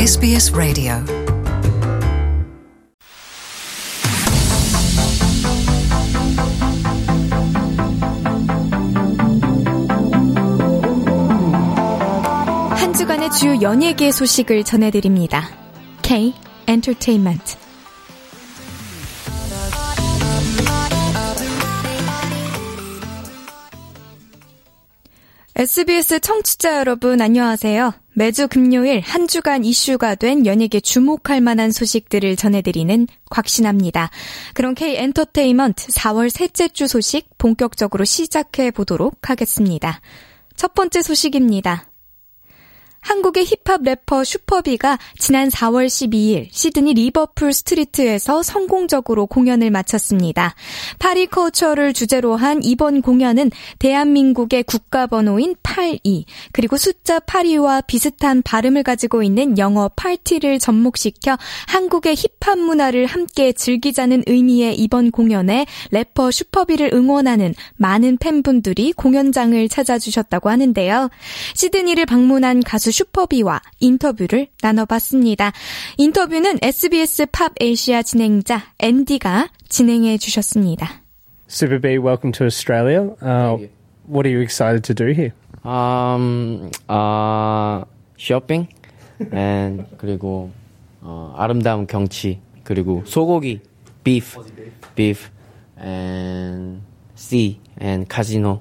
SBS Radio. 한 주간의 주요 연예계 소식을 전해드립니다. K Entertainment. SBS 청취자 여러분 안녕하세요. 매주 금요일 한 주간 이슈가 된 연예계 주목할 만한 소식들을 전해드리는 곽신아입니다. 그럼 K 엔터테인먼트 4월 셋째 주 소식 본격적으로 시작해 보도록 하겠습니다. 첫 번째 소식입니다. 한국의 힙합 래퍼 슈퍼비가 지난 4월 12일 시드니 리버풀 스트리트에서 성공적으로 공연을 마쳤습니다. 파리 컬처를 주제로 한 이번 공연은 대한민국의 국가번호인 82 그리고 숫자 82와 비슷한 발음을 가지고 있는 영어 파티를 접목시켜 한국의 힙합 문화를 함께 즐기자는 의미의 이번 공연에 래퍼 슈퍼비를 응원하는 많은 팬분들이 공연장을 찾아주셨다고 하는데요. 시드니를 방문한 가수 슈퍼비와 인터뷰를 나눠봤습니다. 인터뷰는 SBS 팝 에이시아 진행자 앤디가 진행해 주셨습니다. Super B, welcome to Australia. What are you excited to do here? 쇼핑, and 그리고 아름다운 경치, 그리고 소고기, beef, and sea, and 카지노,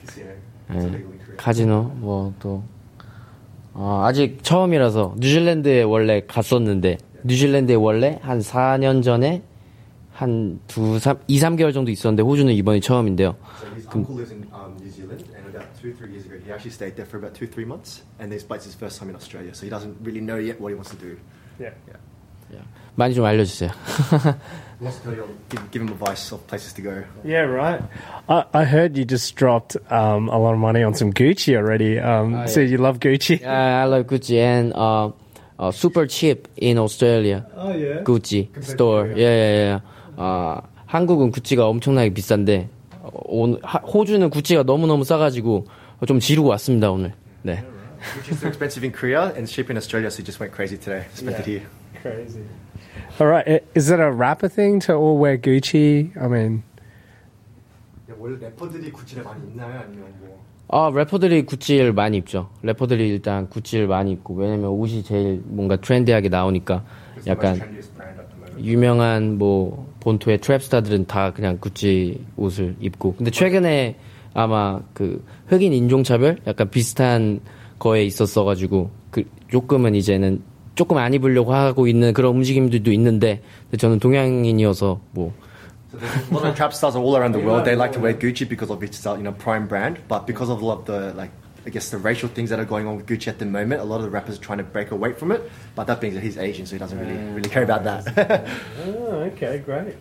카지노 뭐 또. 아직 처음이라서 뉴질랜드에 원래 갔었는데 뉴질랜드에 원래 한 4년 전에 한 2-3개월 정도 있었는데 호주는 이번이 처음인데요. So his uncle lives in New Zealand and about 2-3 years ago he actually stayed there for about 2-3 months and this place is his first time in Australia so he doesn't really know yet what he wants to do. Yeah. 많이 좀 알려주세요. He wants to tell you, give him advice of places to go. Yeah, right. I heard you just dropped a lot of money on some Gucci already. So you love Gucci? Yeah, I love Gucci and super cheap in Australia. Oh yeah. Gucci store. Yeah. 한국은 구찌가 엄청나게 비싼데 호주는 구찌가 너무너무 싸가지고 좀 지르고 왔습니다 오늘. 네. Which is too expensive in Korea and cheap in Australia, so he just went crazy today. Spent it here. Crazy. All right. Is it a rapper thing to all wear Gucci? I mean, 원래 래퍼들이 구찌를 많이 입나요? 아니면 뭐? 래퍼들이 구찌를 많이 입죠. 래퍼들이 일단 구찌를 많이 입고 왜냐면 옷이 제일 뭔가 트렌디하게 나오니까 약간 유명한 뭐 본토의 트랩스타들은 다 그냥 구찌 옷을 입고 근데 최근에 아마 그 흑인 인종차별 약간 비슷한 거에 있었어가지고 그 조금은 이제는 조금 안 입으려고 하고 있는 그런 움직임들도 있는데 저는 동양인이어서 뭐. So there's a lot of trap stars all around the world. They like to wear Gucci because of its, prime brand. But because of a lot of the, I guess the racial things that are going on with Gucci at the moment, a lot of the rappers are trying to break away from it. But that being that he's Asian, so he doesn't really care about that. Okay, great.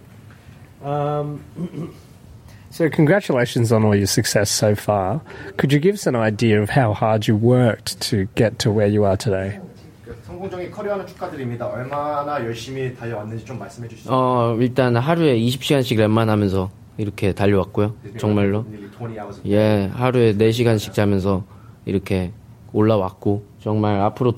So congratulations on all your success so far. Could you give us an idea of how hard you worked to get to where you are today? 성공적인 커리어는 축하드립니다. 얼마나 열심히 달려왔는지 좀 말씀해 주시죠. 일단 하루에 20시간씩 랩만 하면서 이렇게 달려왔고요. 정말로. 예, 하루에 4시간씩 자면서 이렇게 올라왔고 정말 앞으로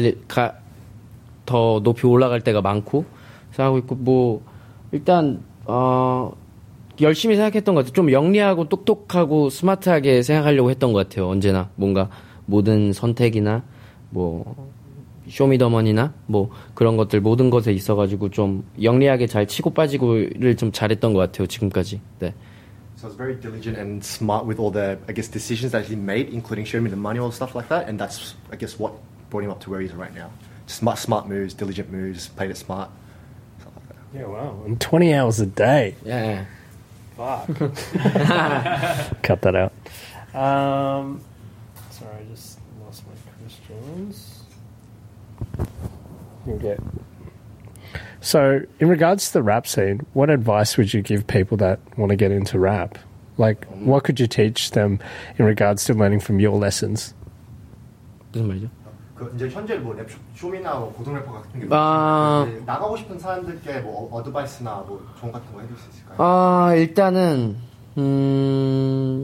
더 높이 올라갈 때가 많고 생각하고 있고 뭐 일단 열심히 생각했던 것 같아요. 좀 영리하고 똑똑하고 스마트하게 생각하려고 했던 것 같아요. 언제나 뭔가 모든 선택이나 뭐 쇼미더머니나 뭐 그런 것들 모든 것에 있어가지고 좀 영리하게 잘 치고 빠지고를 좀 잘했던 것 같아요. 지금까지. 네. So he's very diligent and smart with all the, I guess, decisions that he made, including showing me the money or stuff like that. And that's, I guess, what brought him up to where he is right now. Smart moves, diligent moves, played it smart. Stuff like that. Yeah, wow. And 20 hours a day. Yeah. Fuck. Cut that out. Sorry, I just lost my questions. Okay. So, in regards to the rap scene, what advice would you give people that want to get into rap? Like, what could you teach them in regards to learning from your lessons? 무슨 말이죠? 그 이제 현재 뭐 랩 쇼미나 뭐 고등 래퍼 같은 게 나가고 싶은 사람들께 뭐 어드바이스나 뭐 조언 같은 거 해줄 수 있을까요? 일단은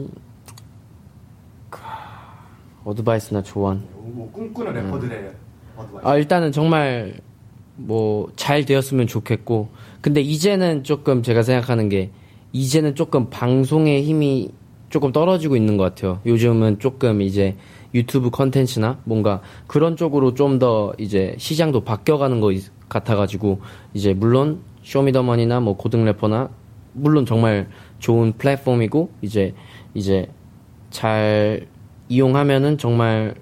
어드바이스나 조언. 뭐 꿈꾸는 래퍼들의 일단은 정말 뭐 잘 되었으면 좋겠고, 근데 이제는 조금 제가 생각하는 게 이제는 조금 방송의 힘이 조금 떨어지고 있는 것 같아요. 요즘은 조금 이제 유튜브 컨텐츠나 뭔가 그런 쪽으로 좀 더 이제 시장도 바뀌어가는 것 같아가지고, 이제 물론 쇼미더머니나 뭐 고등 래퍼나 물론 정말 좋은 플랫폼이고 이제 잘 이용하면은 정말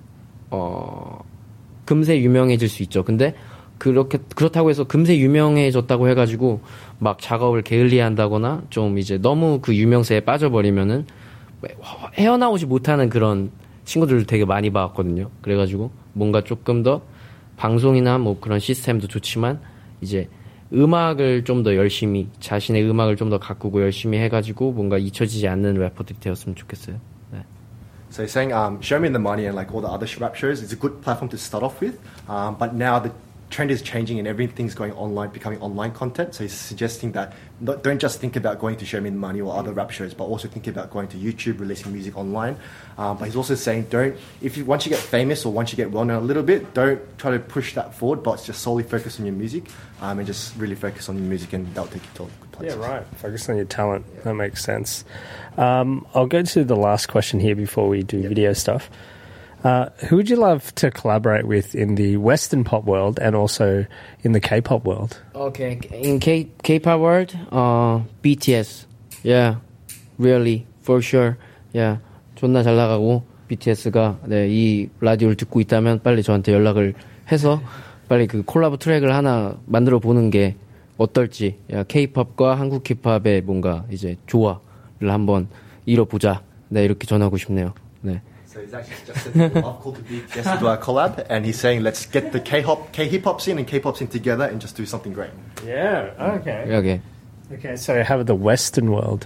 금세 유명해질 수 있죠. 근데 그렇다고 해서 금세 유명해졌다고 해가지고 막 작업을 게을리한다거나 좀 이제 너무 그 유명세에 빠져버리면은 헤어나오지 못하는 그런 친구들을 되게 많이 봐왔거든요. 그래가지고 뭔가 조금 더 방송이나 뭐 그런 시스템도 좋지만 이제 음악을 좀 더 열심히, 자신의 음악을 좀 더 가꾸고 열심히 해가지고 뭔가 잊혀지지 않는 래퍼들이 되었으면 좋겠어요. 네. So he's saying, Show Me the Money and like all the other rap shows is a good platform to start off with, but now the trend is changing and everything's going online, becoming online content. So he's suggesting that don't just think about going to Show Me the Money or other rap shows, but also think about going to YouTube, releasing music online. But he's also saying once you get famous or once you get well known a little bit, don't try to push that forward, but just solely focus on your music and just really focus on your music, and that'll take you to good places. Yeah, right. Focus on your talent. Yeah. That makes sense. I'll go to the last question here before we do video stuff. Who would you love to collaborate with in the Western pop world and also in the K-pop world? Okay, in K-pop world, BTS. Yeah, really, for sure. Yeah, 존나 잘 나가고 BTS가 이 라디오를 듣고 있다면 빨리 저한테 연락을 해서 빨리 그 콜라보 트랙을 하나 만들어 보는 게 어떨지. K-팝과 한국 힙합의 뭔가 이제 조화를 한번 이뤄보자. 네, 이렇게 전하고 싶네요. 네. So he's actually just said that I've called the BTS to do a collab, and he's saying let's get the K-hip-hop scene and K-pop scene together and just do something great. Yeah, okay. Okay. Okay, so how about the Western world?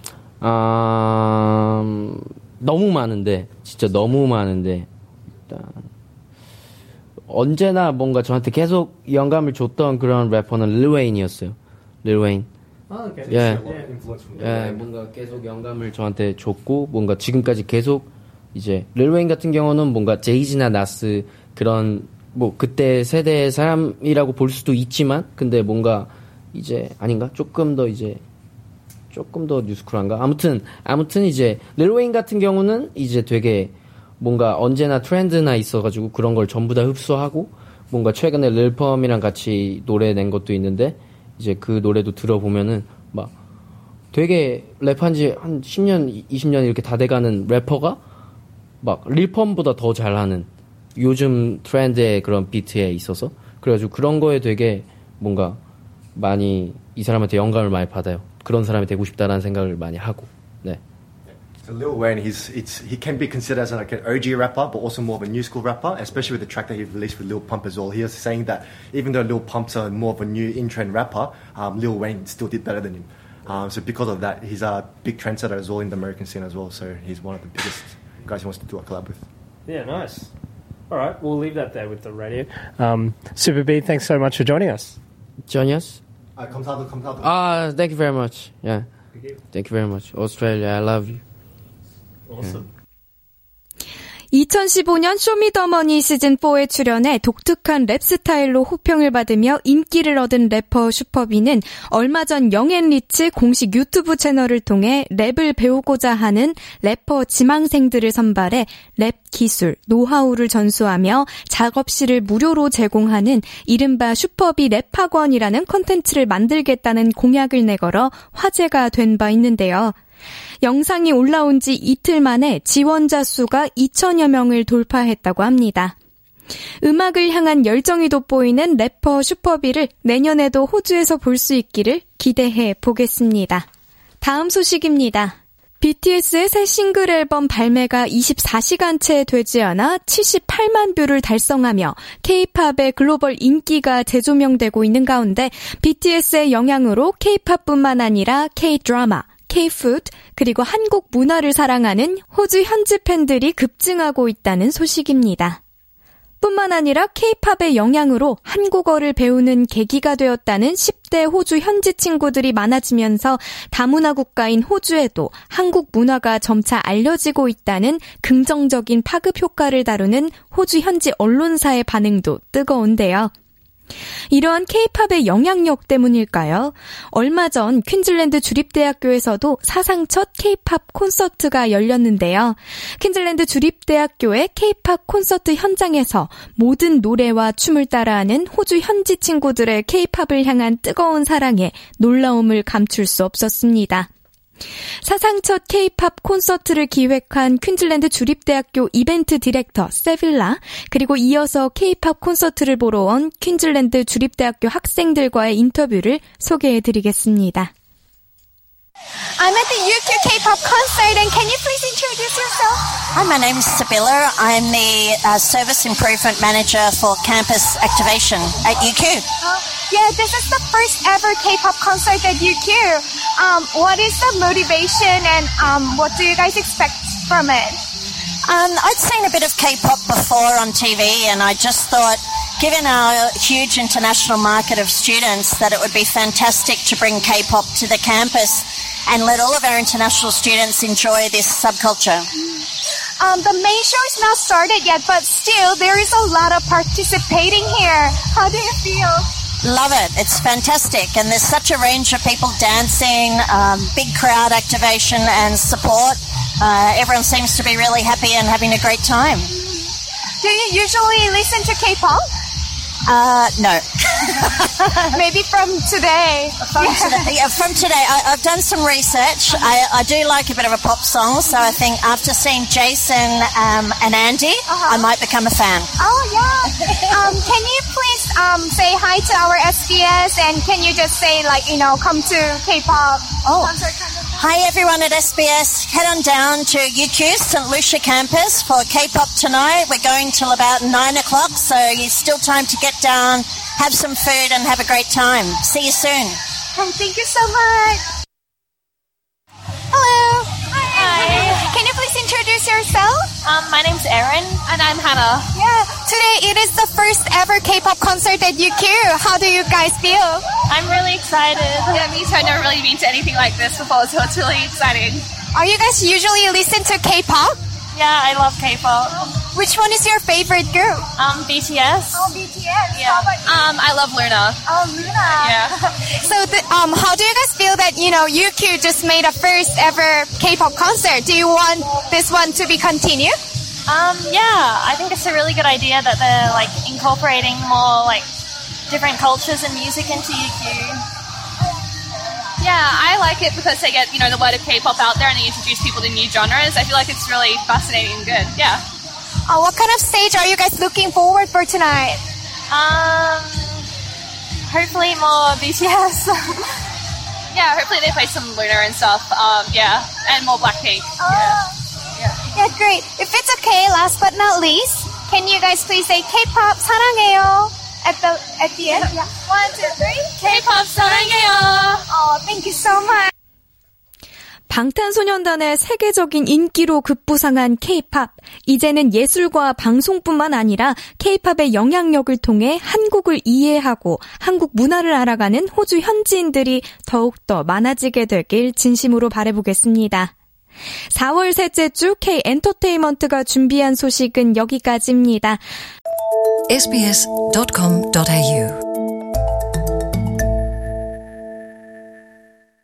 너무 많은데, 진짜 너무 많은데, 일단 언제나 뭔가 저한테 계속 영감을 줬던 그런 래퍼는 릴 웨인이었어요. 릴 웨인. Okay. 예, 뭔가 계속 영감을 저한테 줬고, 뭔가 지금까지 계속 이제 릴 웨인 같은 경우는 뭔가 제이지나 나스 그런 뭐 그때 세대의 사람이라고 볼 수도 있지만, 근데 뭔가 이제 아닌가? 조금 더 뉴스쿨한가? 아무튼 이제 릴 웨인 같은 경우는 이제 되게 뭔가 언제나 트렌드나 있어가지고 그런 걸 전부 다 흡수하고, 뭔가 최근에 릴펌이랑 같이 노래 낸 것도 있는데 이제 그 노래도 들어보면은 막 되게 랩한 지 한 10년, 20년 이렇게 다 돼가는 래퍼가 막 릴펌보다 더 잘하는 요즘 트렌드의 그런 비트에 있어서, 그래가지고 그런 거에 되게 뭔가 많이 이 사람한테 영감을 많이 받아요. 그런 사람이 되고 싶다라는 생각을 많이 하고. 네. So Lil Wayne, he can be considered as like an OG rapper, but also more of a new school rapper, especially with the track that he released with Lil Pump as well. He was saying that even though Lil Pump's more of a new in-trend rapper, Lil Wayne still did better than him. So because of that, he's a big trendsetter as well in the American scene as well. So he's one of the biggest guys he wants to do a collab with. Yeah, nice. All right, we'll leave that there with the radio. Super B, thanks so much for joining us. Jonas? 감사합니다. Thank you very much. Yeah. Thank you very much. Australia, I love you. Awesome. 2015년 쇼미더머니 시즌4에 출연해 독특한 랩 스타일로 호평을 받으며 인기를 얻은 래퍼 슈퍼비는 얼마 전 영앤리치 공식 유튜브 채널을 통해 랩을 배우고자 하는 래퍼 지망생들을 선발해 랩 기술, 노하우를 전수하며 작업실을 무료로 제공하는 이른바 슈퍼비 랩학원이라는 콘텐츠를 만들겠다는 공약을 내걸어 화제가 된 바 있는데요. 영상이 올라온 지 이틀 만에 지원자 수가 2,000여 명을 돌파했다고 합니다. 음악을 향한 열정이 돋보이는 래퍼 슈퍼비를 내년에도 호주에서 볼 수 있기를 기대해 보겠습니다. 다음 소식입니다. BTS의 새 싱글 앨범 발매가 24시간 채 되지 않아 78만 뷰를 달성하며 K-팝의 글로벌 인기가 재조명되고 있는 가운데 BTS의 영향으로 K-팝뿐만 아니라 K-드라마, K-푸드, 그리고 한국 문화를 사랑하는 호주 현지 팬들이 급증하고 있다는 소식입니다. 뿐만 아니라 K-팝의 영향으로 한국어를 배우는 계기가 되었다는 10대 호주 현지 친구들이 많아지면서 다문화 국가인 호주에도 한국 문화가 점차 알려지고 있다는 긍정적인 파급 효과를 다루는 호주 현지 언론사의 반응도 뜨거운데요. 이러한 K-팝의 영향력 때문일까요? 얼마 전 퀸즐랜드 주립대학교에서도 사상 첫 K-팝 콘서트가 열렸는데요. 퀸즐랜드 주립대학교의 K-팝 콘서트 현장에서 모든 노래와 춤을 따라하는 호주 현지 친구들의 K-팝을 향한 뜨거운 사랑에 놀라움을 감출 수 없었습니다. 사상 첫 K-팝 콘서트를 기획한 퀸즐랜드 주립대학교 이벤트 디렉터 세빌라, 그리고 이어서 K-팝 콘서트를 보러 온 퀸즐랜드 주립대학교 학생들과의 인터뷰를 소개해드리겠습니다. I'm at the UQ K-pop concert, and can you please introduce yourself? Hi, my name's Sabila. I'm the Service Improvement Manager for Campus Activation at UQ. Yeah, this is the first ever K-pop concert at UQ. What is the motivation, and what do you guys expect from it? I'd seen a bit of K-pop before on TV, and I just thought, given our huge international market of students, that it would be fantastic to bring K-pop to the campus and let all of our international students enjoy this subculture. The main show is not started yet, but still, there is a lot of participating here. How do you feel? Love it. It's fantastic. And there's such a range of people dancing, big crowd activation and support. Everyone seems to be really happy and having a great time. Do you usually listen to K-pop? No. Maybe from today. From today. I've done some research. I do like a bit of a pop song, so I think after seeing Jason and Andy, I might become a fan. Oh, yeah. Can you please say hi to our SBS, and can you just say, like, come to K-pop concert kind of? Hi everyone at SBS. Head on down to UQ St. Lucia campus for K-pop tonight. We're going till about 9 o'clock, so there's still time to get down, have some food and have a great time. See you soon. Oh, thank you so much. Hello. Hi. Can you please introduce yourself? My name's Erin. And I'm Hannah. Yeah. Today it is the first ever K-pop concert at UQ. How do you guys feel? I'm really excited. Yeah, me too. I've never really been to anything like this before, so it's really exciting. Are you guys usually listen to K-pop? Yeah, I love K-pop. Which one is your favorite group? BTS. Oh, BTS. Yeah. How about you? I love Luna. Oh, Luna. Yeah. So, how do you guys feel that, UQ just made a first ever K-pop concert? Do you want this one to be continued? Yeah, I think it's a really good idea that they're, incorporating more, different cultures and music into UQ. Yeah, I like it because they get, the word of K-pop out there and they introduce people to new genres. I feel like it's really fascinating and good. Yeah. What kind of stage are you guys looking forward for tonight? Hopefully more BTS. Yeah, hopefully they play some Luna and stuff. Yeah, and more Blackpink. Yeah, great. If it's okay, last but not least, can you guys please say K-pop 사랑해요 at the end? Yeah. 1, 2, 3. K-pop 사랑해요. Oh, thank you so much. 방탄소년단의 세계적인 인기로 급부상한 K-팝. 이제는 예술과 방송뿐만 아니라 K-팝의 영향력을 통해 한국을 이해하고 한국 문화를 알아가는 호주 현지인들이 더욱더 많아지게 되길 진심으로 바라보겠습니다. 4월 셋째 주 K-엔터테인먼트가 준비한 소식은 여기까지입니다. sbs.com.au